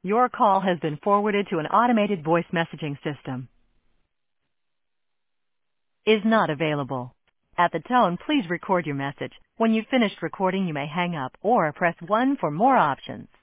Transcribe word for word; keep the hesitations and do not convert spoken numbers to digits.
Your call has been forwarded to an automated voice messaging system. Is not available. At the tone, please record your message. When you've finished recording, you may hang up or press one for more options.